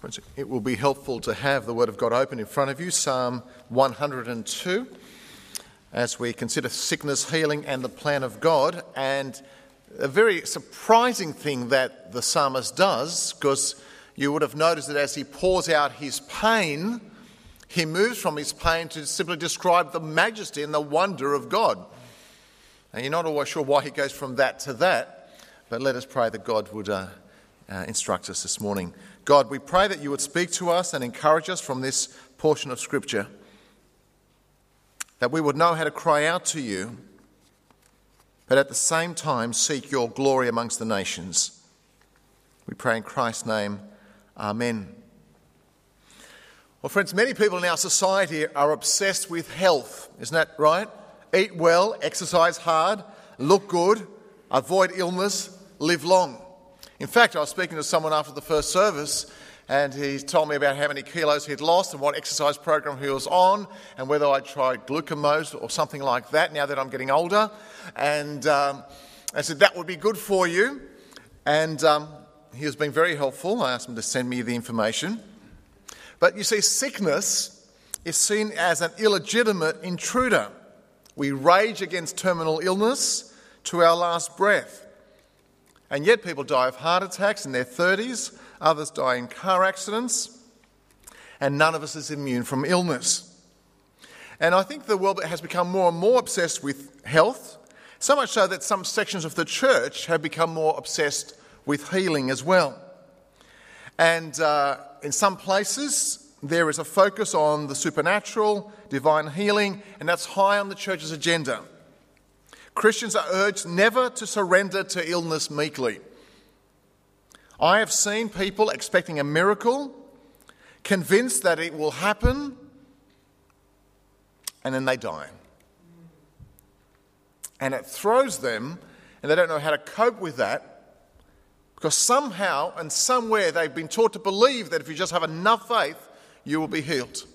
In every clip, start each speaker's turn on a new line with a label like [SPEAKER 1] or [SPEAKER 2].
[SPEAKER 1] Friends, it will be helpful to have the Word of God open in front of you, Psalm 102, as we consider sickness, healing and the plan of God. And a very surprising thing that the psalmist does, because you would have noticed that as he pours out his pain, he moves from his pain to simply describe the majesty and the wonder of God. And you're not always sure why he goes from that to that, but let us pray that God would instruct us this morning. God, we pray that you would speak to us and encourage us from this portion of Scripture, that we would know how to cry out to you, but at the same time seek your glory amongst the nations. We pray in Christ's name, Amen. Well, friends, many people in our society are obsessed with health, isn't that right? Eat well, exercise hard, look good, avoid illness, live long. In fact, I was speaking to someone after the first service and he told me about how many kilos he'd lost and what exercise program he was on and whether I'd tried glucose or something like that now that I'm getting older. And I said, that would be good for you. And he was being very helpful. I asked him to send me the information. But you see, sickness is seen as an illegitimate intruder. We rage against terminal illness to our last breath. And yet people die of heart attacks in their 30s, others die in car accidents, and none of us is immune from illness. And I think the world has become more and more obsessed with health, so much so that some sections of the church have become more obsessed with healing as well. And in some places, there is a focus on the supernatural, divine healing, and that's high on the church's agenda. Christians are urged never to surrender to illness meekly. I have seen people expecting a miracle, convinced that it will happen, and then they die. And it throws them, and they don't know how to cope with that, because somehow and somewhere they've been taught to believe that if you just have enough faith, you will be healed.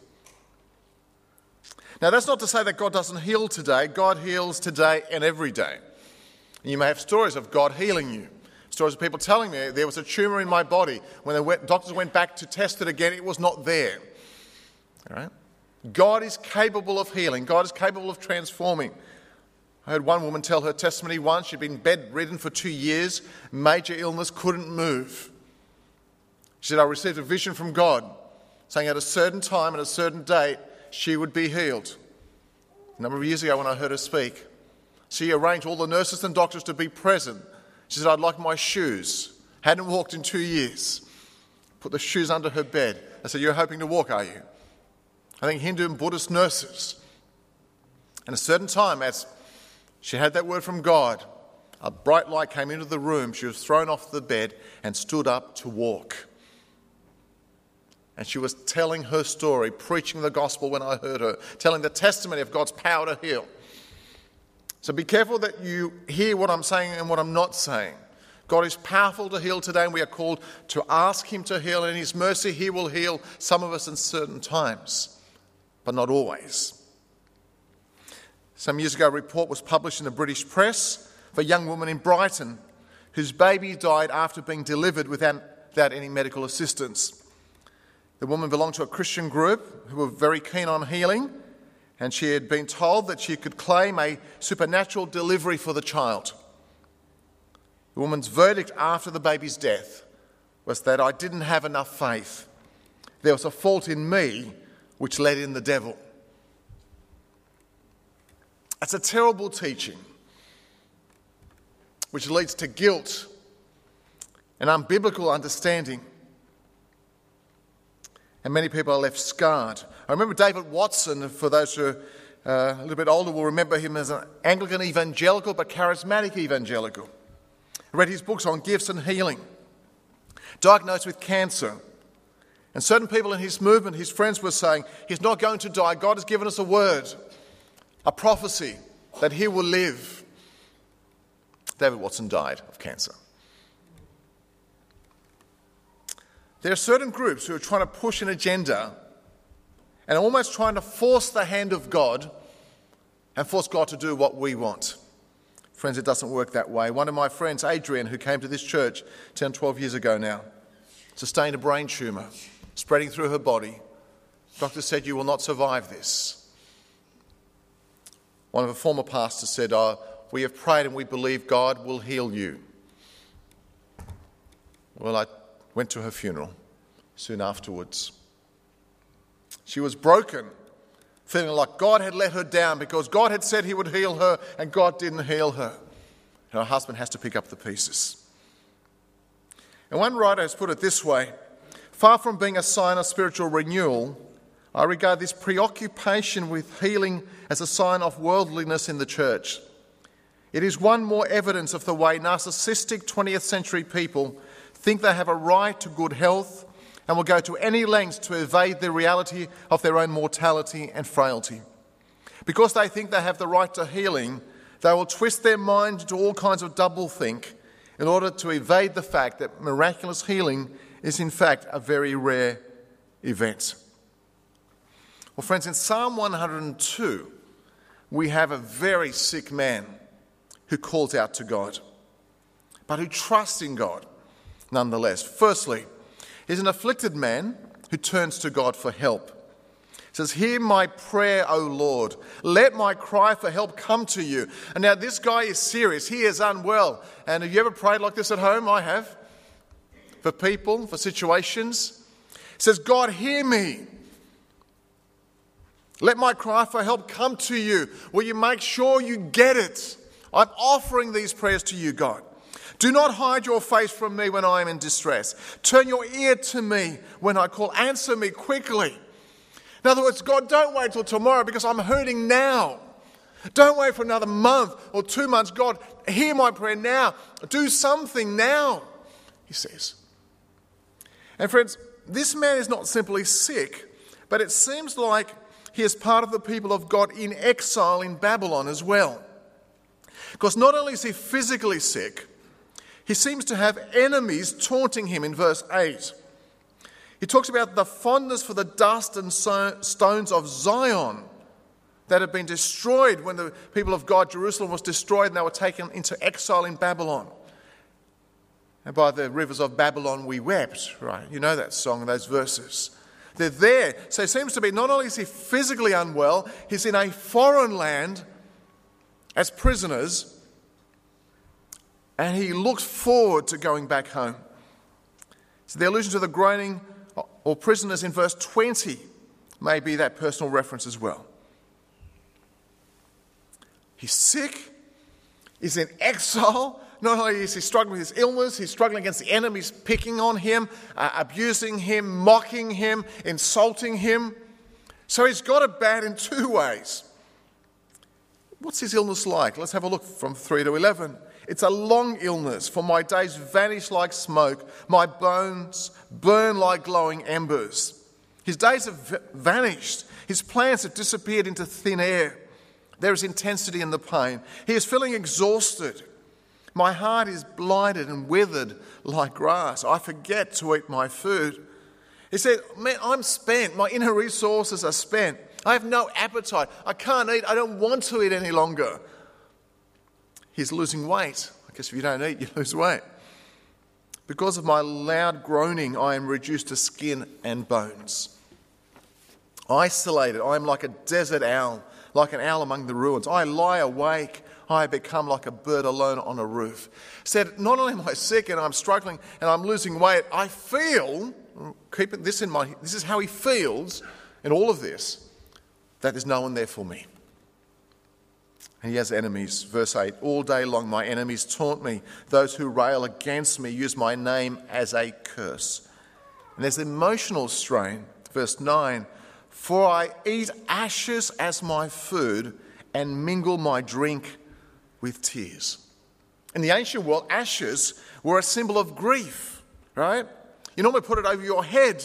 [SPEAKER 1] Now, that's not to say that God doesn't heal today. God heals today and every day. And you may have stories of God healing you. Stories of people telling me there was a tumour in my body. When doctors went back to test it again, it was not there. All right? God is capable of healing. God is capable of transforming. I heard one woman tell her testimony once. She'd been bedridden for 2 years, major illness, couldn't move. She said, I received a vision from God saying at a certain time and a certain date, she would be healed. A number of years ago when I heard her speak, she arranged all the nurses and doctors to be present. She said, I'd like my shoes. Hadn't walked in 2 years. Put the shoes under her bed. I said, you're hoping to walk, are you? I think Hindu and Buddhist nurses. And a certain time, as she had that word from God, a bright light came into the room. She was thrown off the bed and stood up to walk. And she was telling her story, preaching the gospel when I heard her, telling the testimony of God's power to heal. So be careful that you hear what I'm saying and what I'm not saying. God is powerful to heal today, and we are called to ask him to heal. And in his mercy, he will heal some of us in certain times, but not always. Some years ago, a report was published in the British press of a young woman in Brighton whose baby died after being delivered without any medical assistance. The woman belonged to a Christian group who were very keen on healing, and she had been told that she could claim a supernatural delivery for the child. The woman's verdict after the baby's death was that I didn't have enough faith. There was a fault in me which let in the devil. That's a terrible teaching, which leads to guilt and unbiblical understanding. And many people are left scarred. I remember David Watson, for those who are a little bit older will remember him as an Anglican evangelical, but charismatic evangelical. I read his books on gifts and healing. Diagnosed with cancer. And certain people in his movement, his friends, were saying, he's not going to die. God has given us a word, a prophecy, that he will live. David Watson died of cancer. There are certain groups who are trying to push an agenda and almost trying to force the hand of God and force God to do what we want. Friends, it doesn't work that way. One of my friends, Adrian, who came to this church 10, 12 years ago now, sustained a brain tumour. spreading through her body. Doctor said, "You will not survive this." One of her former pastors said, "We have prayed and we believe God will heal you." Well, I went to her funeral soon afterwards. She was broken, feeling like God had let her down because God had said he would heal her and God didn't heal her. And her husband has to pick up the pieces. And one writer has put it this way: far from being a sign of spiritual renewal, I regard this preoccupation with healing as a sign of worldliness in the church. It is one more evidence of the way narcissistic 20th century people think they have a right to good health and will go to any lengths to evade the reality of their own mortality and frailty. Because they think they have the right to healing, they will twist their mind into all kinds of doublethink in order to evade the fact that miraculous healing is in fact a very rare event. Well, friends, in Psalm 102, we have a very sick man who calls out to God, but who trusts in God nonetheless. Firstly, he's an afflicted man who turns to God for help. He says, "Hear my prayer, O Lord. Let my cry for help come to you." And now this guy is serious. He is unwell. And have you ever prayed like this at home? I have. For people, for situations. He says, "God, hear me. Let my cry for help come to you. Will you make sure you get it? I'm offering these prayers to you, God. Do not hide your face from me when I am in distress. Turn your ear to me when I call. Answer me quickly." In other words, God, don't wait till tomorrow because I'm hurting now. Don't wait for another month or 2 months. God, hear my prayer now. Do something now, he says. And friends, this man is not simply sick, but it seems like he is part of the people of God in exile in Babylon as well. Because not only is he physically sick, he seems to have enemies taunting him in verse 8. He talks about the fondness for the dust and stones of Zion that had been destroyed when the people of God, Jerusalem, was destroyed and they were taken into exile in Babylon. And by the rivers of Babylon we wept, right? You know that song and those verses. They're there. So it seems to be not only is he physically unwell, he's in a foreign land as prisoners, and he looks forward to going back home. So the allusion to the groaning or prisoners in verse 20 may be that personal reference as well. He's sick, he's in exile. Not only is he struggling with his illness, he's struggling against the enemies picking on him, abusing him, mocking him, insulting him. So he's got it bad in 2 ways. What's his illness like? Let's have a look from 3 to 11. It's a long illness, for my days vanish like smoke. My bones burn like glowing embers. His days have vanished. His plans have disappeared into thin air. There is intensity in the pain. He is feeling exhausted. My heart is blighted and withered like grass. I forget to eat my food. He said, man, I'm spent. My inner resources are spent. I have no appetite. I can't eat. I don't want to eat any longer. He's losing weight. I guess if you don't eat, you lose weight. Because of my loud groaning, I am reduced to skin and bones. Isolated, I am like a desert owl, like an owl among the ruins. I lie awake. I become like a bird alone on a roof. Said, not only am I sick and I'm struggling and I'm losing weight, I feel, keep this in mind, this is how he feels in all of this, that there's no one there for me. And he has enemies. Verse 8, all day long my enemies taunt me. Those who rail against me use my name as a curse. And there's emotional strain. Verse 9, for I eat ashes as my food and mingle my drink with tears. In the ancient world, ashes were a symbol of grief, right? You normally put it over your head.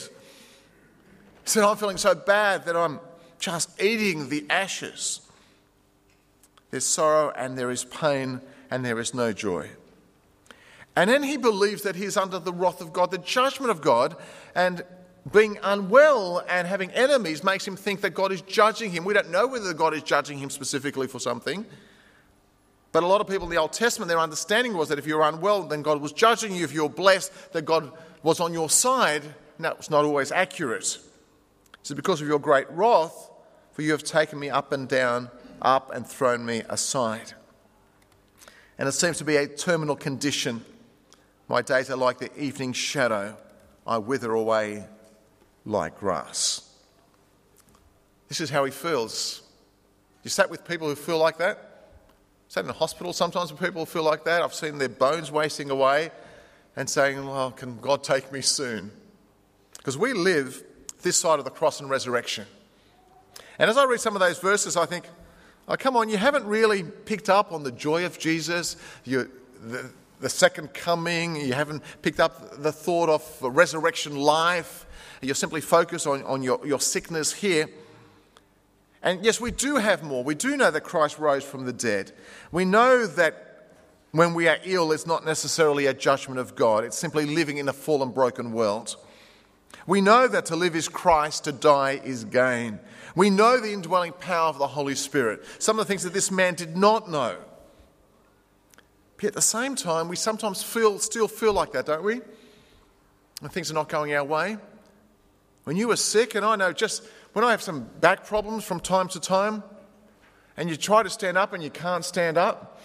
[SPEAKER 1] He said, I'm feeling so bad that I'm just eating the ashes. There's sorrow and there is pain and there is no joy. And then he believes that he's under the wrath of God, the judgment of God, and being unwell and having enemies makes him think that God is judging him. We don't know whether God is judging him specifically for something. But a lot of people in the Old Testament, their understanding was that if you were unwell, then God was judging you. If you were blessed, that God was on your side. no, it's not always accurate. It says, because of your great wrath, for you have taken me up and down, up and thrown me aside. And it seems to be a terminal condition. My days are like the evening shadow. I wither away like grass. This is how he feels. You sat with people who feel like that? Sat in a hospital sometimes with people who feel like that. I've seen their bones wasting away and saying, well, can God take me soon? Because we live this side of the cross and resurrection. And as I read some of those verses, I think, oh, come on, you haven't really picked up on the joy of Jesus, the second coming. You haven't picked up the thought of resurrection life. You're simply focused on your sickness here. And yes, we do have more. We do know that Christ rose from the dead. We know that when we are ill, it's not necessarily a judgment of God. It's simply living in a fallen, broken world. We know that to live is Christ, to die is gain. We know the indwelling power of the Holy Spirit. Some of the things that this man did not know. But at the same time, we sometimes still feel like that, don't we? When things are not going our way. When you were sick, and I know just when I have some back problems from time to time, and you try to stand up and you can't stand up,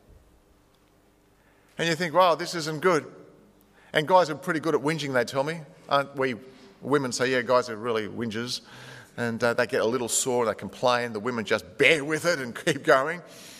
[SPEAKER 1] and you think, wow, this isn't good. And guys are pretty good at whinging, they tell me. We women say, yeah, guys are really whingers. And they get a little sore and they complain. The women just bear with it and keep going.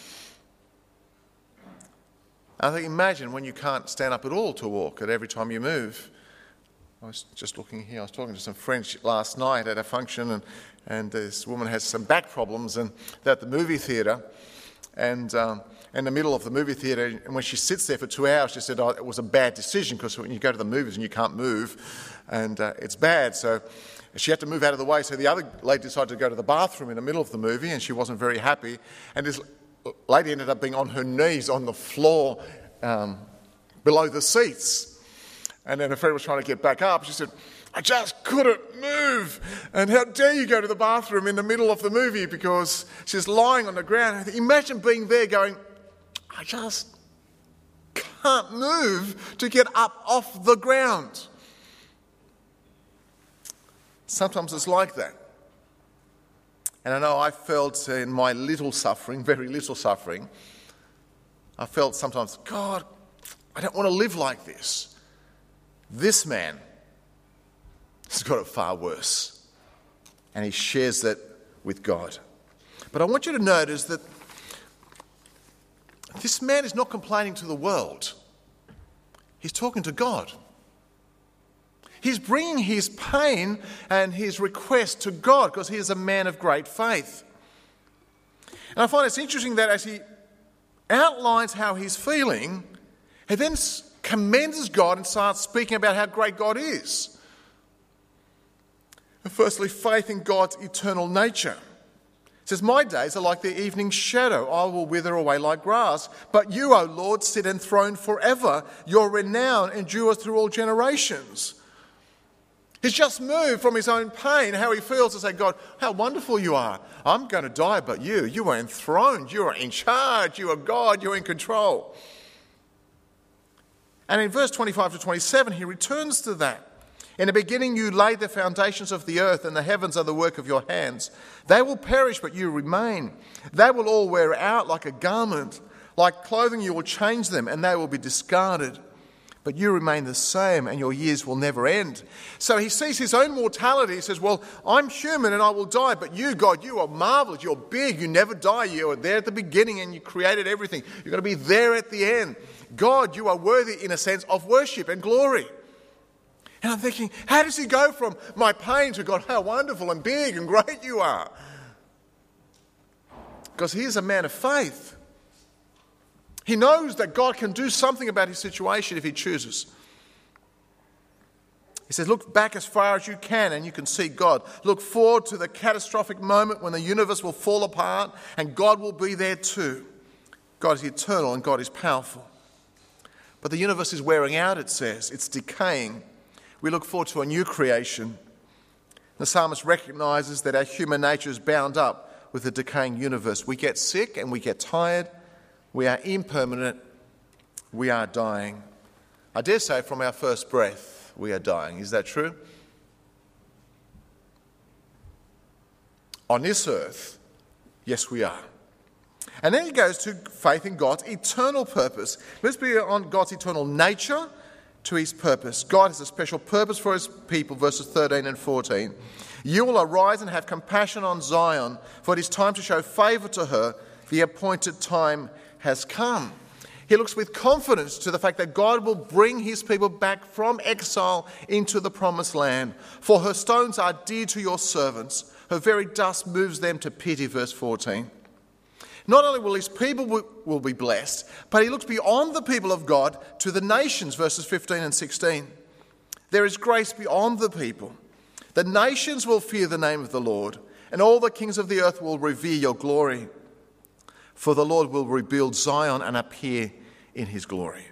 [SPEAKER 1] I think, imagine when you can't stand up at all to walk at every time you move. I was just looking here, I was talking to some friends last night at a function, and this woman has some back problems, and they're at the movie theatre, and in the middle of the movie theatre, and when she sits there for 2 hours, she said, it was a bad decision, because when you go to the movies and you can't move, and it's bad, so she had to move out of the way. So the other lady decided to go to the bathroom in the middle of the movie, and she wasn't very happy, and this lady ended up being on her knees on the floor below the seats. And then her friend was trying to get back up. She said, I just couldn't move. And how dare you go to the bathroom in the middle of the movie, because she's lying on the ground. Imagine being there going, I just can't move to get up off the ground. Sometimes it's like that. And I know I felt in my little suffering, very little suffering, I felt sometimes, God, I don't want to live like this. This man has got it far worse, and he shares that with God. But I want you to notice that this man is not complaining to the world. He's talking to God. He's bringing his pain and his request to God because he is a man of great faith. And I find it's interesting that as he outlines how he's feeling, he then commends God and starts speaking about how great God is. And firstly, faith in God's eternal nature. It says, my days are like the evening shadow. I will wither away like grass. But you, O Lord, sit enthroned forever. Your renown endures through all generations. He's just moved from his own pain, how he feels, to say, God, how wonderful you are. I'm going to die, but you are enthroned. You are in charge. You are God. You're in control. And in verse 25 to 27, he returns to that. In the beginning you laid the foundations of the earth, and the heavens are the work of your hands. They will perish, but you remain. They will all wear out like a garment. Like clothing you will change them, and they will be discarded. But you remain the same, and your years will never end. So he sees his own mortality. He says, well, I'm human and I will die, but you, God, you are marvelous. You're big. You never die. You are there at the beginning and you created everything. You're going to be there at the end. God, you are worthy, in a sense, of worship and glory. And I'm thinking, how does he go from my pain to God, how wonderful and big and great you are? Because he is a man of faith. He knows that God can do something about his situation if he chooses. He says, look back as far as you can and you can see God. Look forward to the catastrophic moment when the universe will fall apart and God will be there too. God is eternal and God is powerful. But the universe is wearing out, it says. It's decaying. We look forward to a new creation. The psalmist recognises that our human nature is bound up with the decaying universe. We get sick and we get tired. We are impermanent. We are dying. I dare say from our first breath, we are dying. Is that true? On this earth, yes, we are. And then he goes to faith in God's eternal purpose. Let's be on God's eternal nature to his purpose. God has a special purpose for his people, verses 13 and 14. You will arise and have compassion on Zion, for it is time to show favour to her. The appointed time has come. He looks with confidence to the fact that God will bring his people back from exile into the promised land. For her stones are dear to your servants. Her very dust moves them to pity, verse 14. Not only will his people will be blessed, but he looks beyond the people of God to the nations, verses 15 and 16. There is grace beyond the people. The nations will fear the name of the Lord, and all the kings of the earth will revere your glory. For the Lord will rebuild Zion and appear in his glory.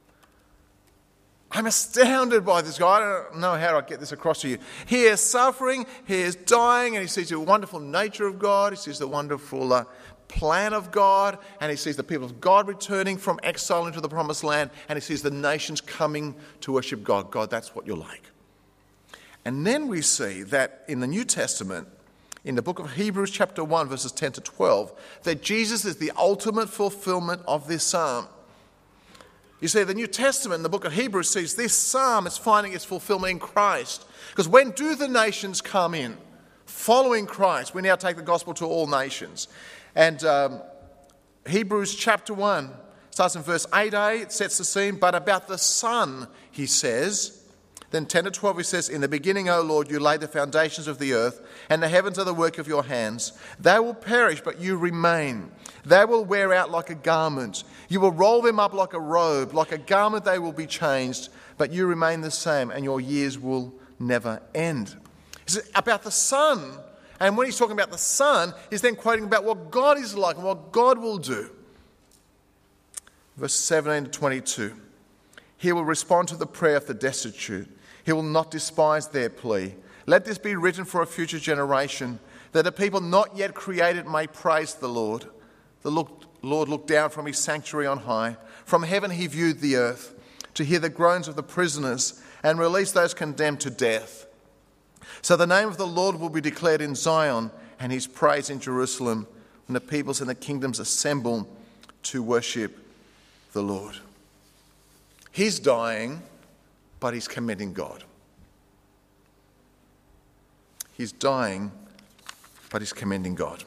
[SPEAKER 1] I'm astounded by this guy. I don't know how to get this across to you. He is suffering, he is dying, and he sees the wonderful nature of God. He sees the wonderful plan of God, and he sees the people of God returning from exile into the promised land, and he sees the nations coming to worship God. God, that's what you're like. And then we see that in the New Testament, in the book of Hebrews chapter 1, verses 10 to 12, that Jesus is the ultimate fulfillment of this psalm. You see, the New Testament in the book of Hebrews sees this psalm as finding its fulfillment in Christ. Because when do the nations come in? Following Christ, we now take the gospel to all nations. And Hebrews chapter 1 starts in verse 8a, it sets the scene. But about the Son, he says, then 10 to 12 he says, in the beginning, O Lord, you laid the foundations of the earth, and the heavens are the work of your hands. They will perish, but you remain. They will wear out like a garment. You will roll them up like a robe. Like a garment they will be changed, but you remain the same, and your years will never end. It's about the Son. And when he's talking about the Son, he's then quoting about what God is like and what God will do. Verse 17 to 22. He will respond to the prayer of the destitute. He will not despise their plea. Let this be written for a future generation, that a people not yet created may praise the Lord. The Lord looked down from his sanctuary on high. From heaven he viewed the earth, to hear the groans of the prisoners and release those condemned to death. So the name of the Lord will be declared in Zion, and his praise in Jerusalem, when the peoples and the kingdoms assemble to worship the Lord. He's dying, but he's commending God. He's dying, but he's commending God.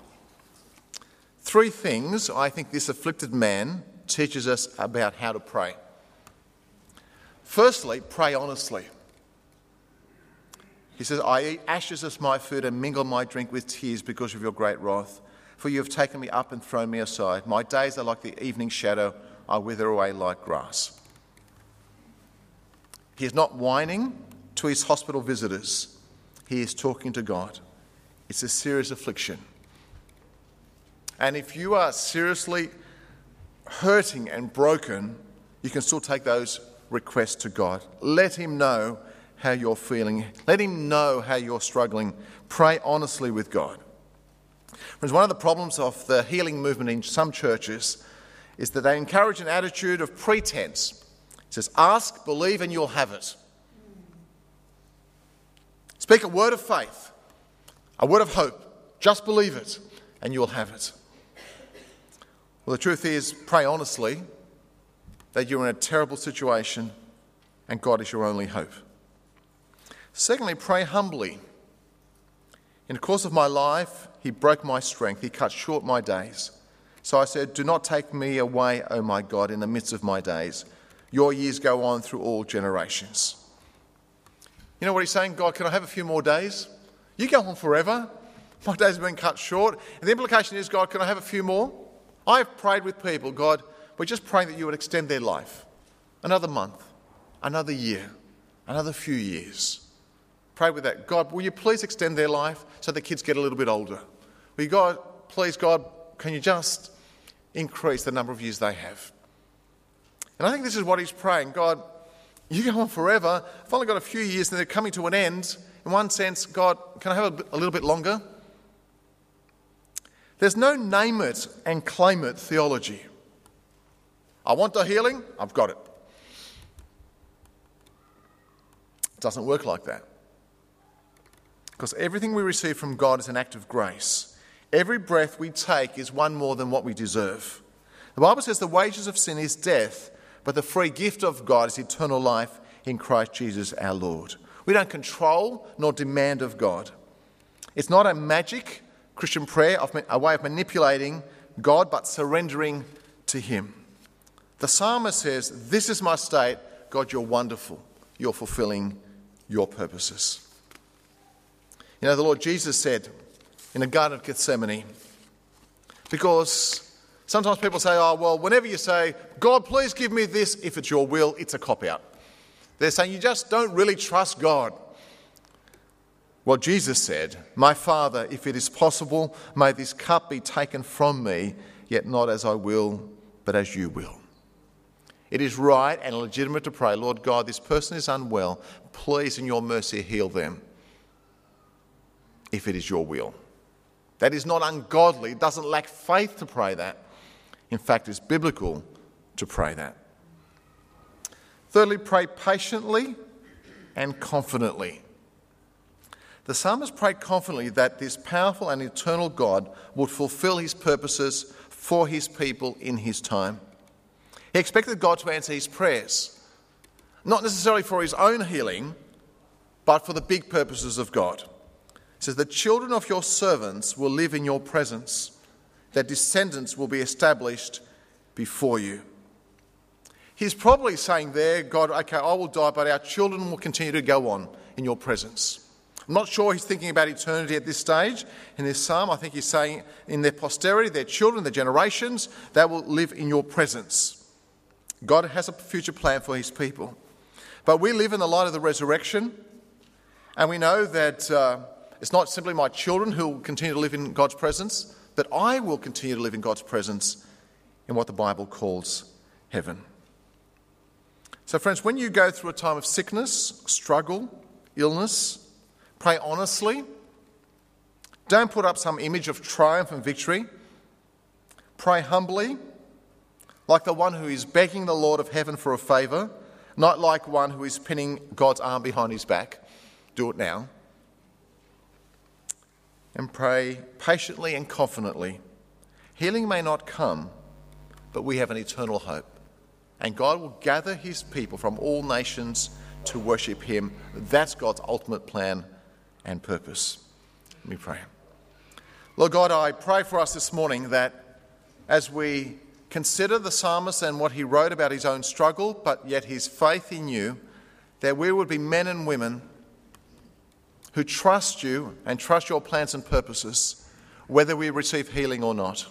[SPEAKER 1] Three things I think this afflicted man teaches us about how to pray. Firstly, pray honestly. He says, I eat ashes as my food and mingle my drink with tears because of your great wrath. For you have taken me up and thrown me aside. My days are like the evening shadow. I wither away like grass. He is not whining to his hospital visitors. He is talking to God. It's a serious affliction. And if you are seriously hurting and broken, you can still take those requests to God. Let him know how you're feeling. Let him know how you're struggling. Pray honestly with God. Friends, one of the problems of the healing movement in some churches is that they encourage an attitude of pretense. It says, ask, believe, and you'll have it. Speak a word of faith, a word of hope. Just believe it, and you'll have it. Well, the truth is, pray honestly that you're in a terrible situation and God is your only hope. Secondly, pray humbly. In the course of my life, he broke my strength. He cut short my days. So I said, do not take me away, O my God, in the midst of my days. Your years go on through all generations. You know what he's saying? God, can I have a few more days? You go on forever. My days have been cut short. And the implication is, God, can I have a few more? I've prayed with people, God, we're just praying that you would extend their life. Another month, another year, another few years. Pray with that. God, will you please extend their life so the kids get a little bit older? Will you, God, please, God, can you just increase the number of years they have? And I think this is what he's praying. God, you go on forever. I've only got a few years and they're coming to an end. In one sense, God, can I have a little bit longer? There's no name it and claim it theology. I want the healing, I've got it. It doesn't work like that. Because everything we receive from God is an act of grace. Every breath we take is one more than what we deserve. The Bible says the wages of sin is death, but the free gift of God is eternal life in Christ Jesus our Lord. We don't control nor demand of God. It's not a magic Christian prayer, a way of manipulating God, but surrendering to him. The psalmist says, this is my state. God, you're wonderful. You're fulfilling your purposes. You know, the Lord Jesus said in the Garden of Gethsemane, because sometimes people say, oh, well, whenever you say, God, please give me this, if it's your will, it's a cop-out. They're saying you just don't really trust God. Well, Jesus said, my Father, if it is possible, may this cup be taken from me, yet not as I will, but as you will. It is right and legitimate to pray, Lord God, this person is unwell. Please, in your mercy, heal them, if it is your will. That is not ungodly. It doesn't lack faith to pray that. In fact, it's biblical to pray that. Thirdly, pray patiently and confidently. The psalmist prayed confidently that this powerful and eternal God would fulfill his purposes for his people in his time. He expected God to answer his prayers, not necessarily for his own healing, but for the big purposes of God. It says, the children of your servants will live in your presence. Their descendants will be established before you. He's probably saying there, God, okay, I will die, but our children will continue to go on in your presence. I'm not sure he's thinking about eternity at this stage in this psalm. I think he's saying in their posterity, their children, their generations, they will live in your presence. God has a future plan for his people. But we live in the light of the resurrection, and we know that it's not simply my children who will continue to live in God's presence, but I will continue to live in God's presence in what the Bible calls heaven. So friends, when you go through a time of sickness, struggle, illness, pray honestly. Don't put up some image of triumph and victory. Pray humbly, like the one who is begging the Lord of heaven for a favour, not like one who is pinning God's arm behind his back. Do it now. And pray patiently and confidently. Healing may not come, but we have an eternal hope. And God will gather his people from all nations to worship him. That's God's ultimate plan and purpose. Let me pray. Lord God, I pray for us this morning that as we consider the psalmist and what he wrote about his own struggle, but yet his faith in you, that we would be men and women who trust you and trust your plans and purposes, whether we receive healing or not.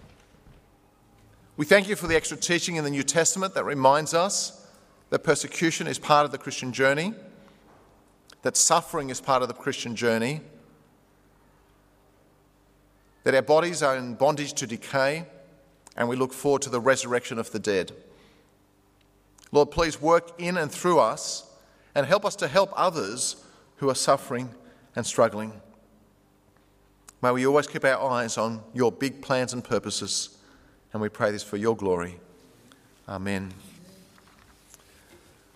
[SPEAKER 1] We thank you for the extra teaching in the New Testament that reminds us that persecution is part of the Christian journey, that suffering is part of the Christian journey, that our bodies are in bondage to decay, and we look forward to the resurrection of the dead. Lord, please work in and through us and help us to help others who are suffering and struggling. May we always keep our eyes on your big plans and purposes, and we pray this for your glory. Amen.